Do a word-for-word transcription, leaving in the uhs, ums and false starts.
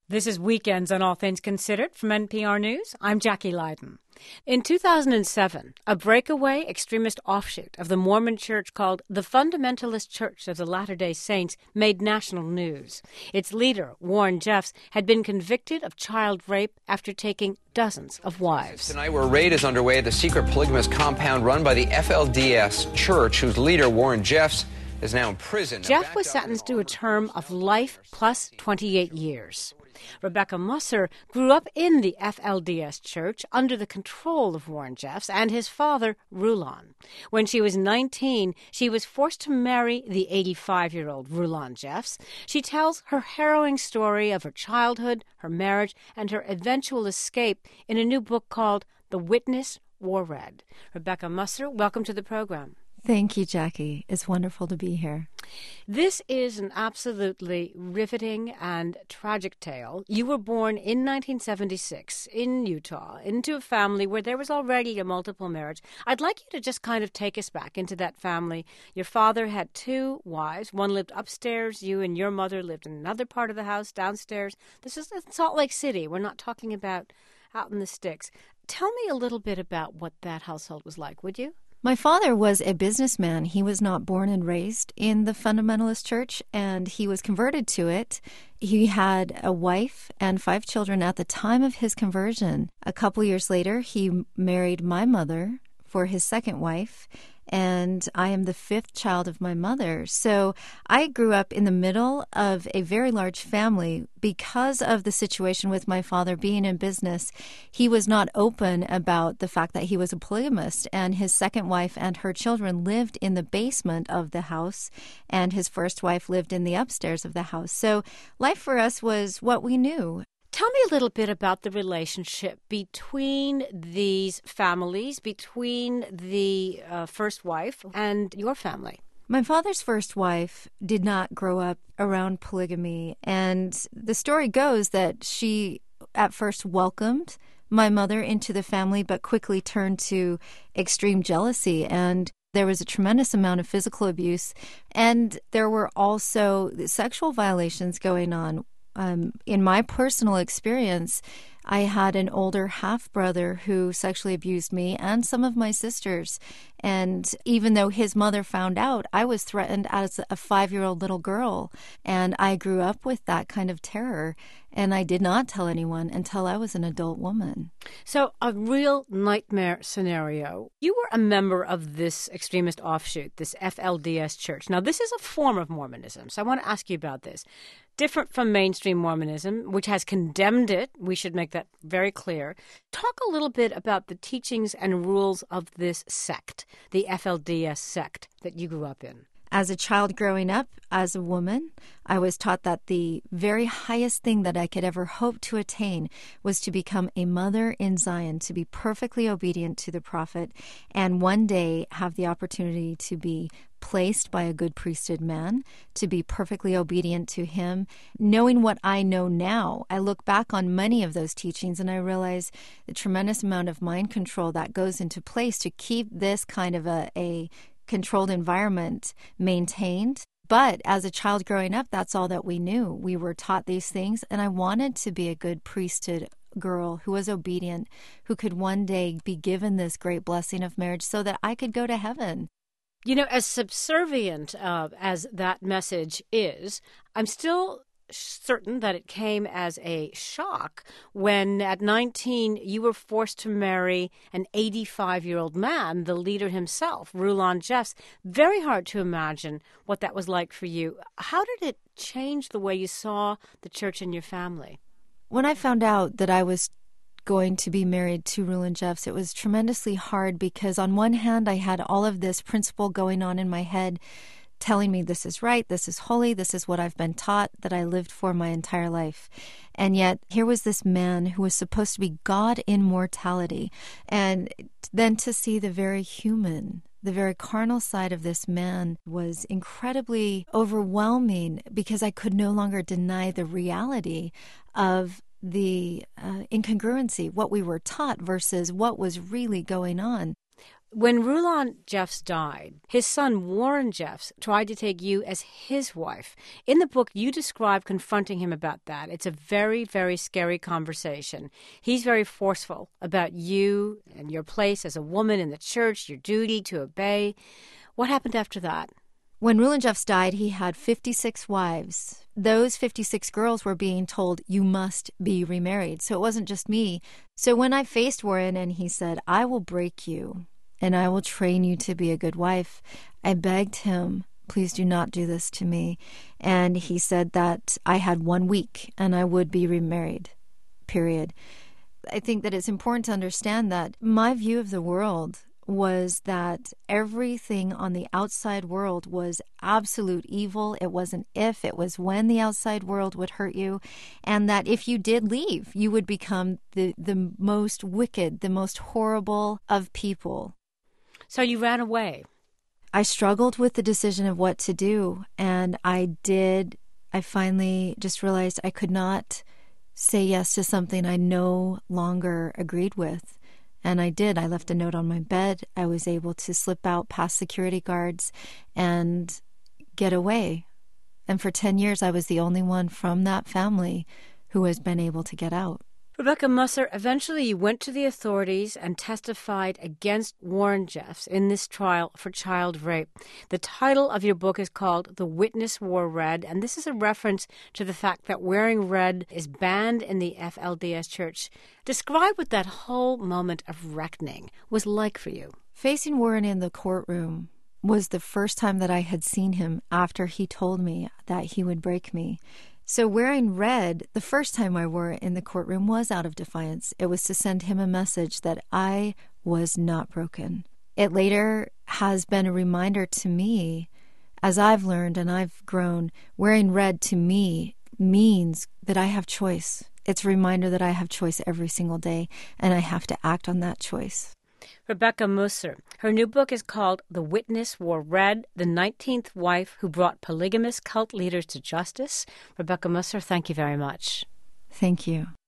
This is Weekends on All Things Considered from N P R News. I'm Jackie Leiden. In two thousand seven, a breakaway extremist offshoot of the Mormon Church called the Fundamentalist Church of the Latter-day Saints made national news. Its leader, Warren Jeffs, had been convicted of child rape after taking dozens of wives. Tonight, where a raid is underway at the secret polygamous compound run by the F L D S Church, whose leader, Warren Jeffs, is now in prison. Jeff was sentenced to a term of life plus twenty-eight years. Rebecca Musser grew up in the F L D S Church under the control of Warren Jeffs and his father, Rulon. When she was nineteen, she was forced to marry the eighty-five-year-old Rulon Jeffs. She tells her harrowing story of her childhood, her marriage, and her eventual escape in a new book called The Witness Wore Red. Rebecca Musser, welcome to the program. Thank you, Jackie. It's wonderful to be here. This is an absolutely riveting and tragic tale. You were born in nineteen seventy-six in Utah into a family where there was already a multiple marriage. I'd like you to just kind of take us back into that family. Your father had two wives. One lived upstairs. You and your mother lived in another part of the house downstairs. This is Salt Lake City. We're not talking about out in the sticks. Tell me a little bit about what that household was like, would you? My father was a businessman. He was not born and raised in the Fundamentalist Church, and he was converted to it. He had a wife and five children at the time of his conversion. A couple years later, he married my mother for his second wife, and I am the fifth child of my mother. So I grew up in the middle of a very large family because of the situation with my father being in business. He was not open about the fact that he was a polygamist, and his second wife and her children lived in the basement of the house, and his first wife lived in the upstairs of the house. So life for us was what we knew. Tell me a little bit about the relationship between these families, between the uh, first wife and your family. My father's first wife did not grow up around polygamy, and the story goes that she at first welcomed my mother into the family, but quickly turned to extreme jealousy, and there was a tremendous amount of physical abuse, and there were also sexual violations going on. Um, in my personal experience, I had an older half-brother who sexually abused me and some of my sisters. And even though his mother found out, I was threatened as a five-year-old little girl. And I grew up with that kind of terror. And I did not tell anyone until I was an adult woman. So a real nightmare scenario. You were a member of this extremist offshoot, this F L D S Church. Now, this is a form of Mormonism, so I want to ask you about this. Different from mainstream Mormonism, which has condemned it. We should make that very clear. Talk a little bit about the teachings and rules of this sect, the F L D S sect that you grew up in. As a child growing up, as a woman, I was taught that the very highest thing that I could ever hope to attain was to become a mother in Zion, to be perfectly obedient to the prophet, and one day have the opportunity to be placed by a good priesthood man, to be perfectly obedient to him. Knowing what I know now, I look back on many of those teachings and I realize the tremendous amount of mind control that goes into place to keep this kind of a, a controlled environment maintained. But as a child growing up, that's all that we knew. We were taught these things, and I wanted to be a good priesthood girl who was obedient, who could one day be given this great blessing of marriage so that I could go to heaven. You know, as subservient uh, as that message is, I'm still certain that it came as a shock when at nineteen you were forced to marry an eighty-five-year-old man, the leader himself, Rulon Jeffs. Very hard to imagine what that was like for you. How did it change the way you saw the church and your family? When I found out that I was going to be married to Rulon Jeffs, it was tremendously hard because on one hand I had all of this principle going on in my head telling me this is right, this is holy, this is what I've been taught, that I lived for my entire life. And yet here was this man who was supposed to be God in mortality. And then to see the very human, the very carnal side of this man was incredibly overwhelming because I could no longer deny the reality of the uh, incongruency, what we were taught versus what was really going on. When Rulon Jeffs died, his son Warren Jeffs tried to take you as his wife. In the book, you describe confronting him about that. It's a very, very scary conversation. He's very forceful about you and your place as a woman in the church, your duty to obey. What happened after that? When Rulon Jeffs died, he had fifty-six wives. Those fifty-six girls were being told, you must be remarried. So it wasn't just me. So when I faced Warren and he said, I will break you and I will train you to be a good wife, I begged him, please do not do this to me. And he said that I had one week and I would be remarried, period. I think that it's important to understand that my view of the world was that everything on the outside world was absolute evil. It wasn't if, it was when the outside world would hurt you. And that if you did leave, you would become the, the most wicked, the most horrible of people. So you ran away. I struggled with the decision of what to do. And I did, I finally just realized I could not say yes to something I no longer agreed with. And I did. I left a note on my bed. I was able to slip out past security guards and get away. And for ten years, I was the only one from that family who has been able to get out. Rebecca Musser, eventually you went to the authorities and testified against Warren Jeffs in this trial for child rape. The title of your book is called The Witness Wore Red, and this is a reference to the fact that wearing red is banned in the F L D S Church. Describe what that whole moment of reckoning was like for you. Facing Warren in the courtroom was the first time that I had seen him after he told me that he would break me. So wearing red, the first time I wore it in the courtroom was out of defiance. It was to send him a message that I was not broken. It later has been a reminder to me, as I've learned and I've grown, wearing red to me means that I have choice. It's a reminder that I have choice every single day, and I have to act on that choice. Rebecca Musser. Her new book is called The Witness Wore Red, the nineteenth Wife Who Brought Polygamous Cult Leaders to Justice. Rebecca Musser, thank you very much. Thank you.